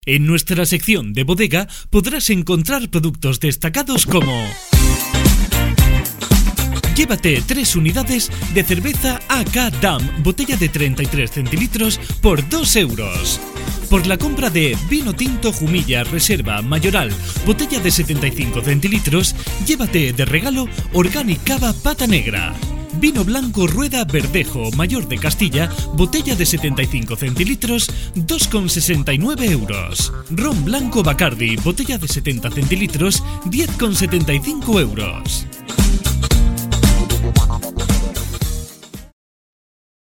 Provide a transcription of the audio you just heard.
En nuestra sección de bodega podrás encontrar productos destacados como: llévate 3 unidades de cerveza AK Dam, botella de 33 centilitros por 2 euros. Por la compra de vino tinto Jumilla Reserva Mayoral, botella de 75 centilitros, llévate de regalo Organic Cava Pata Negra. Vino blanco Rueda Verdejo Mayor de Castilla, botella de 75 centilitros, 2,69 euros. Ron blanco Bacardi, botella de 70 centilitros, 10,75 euros.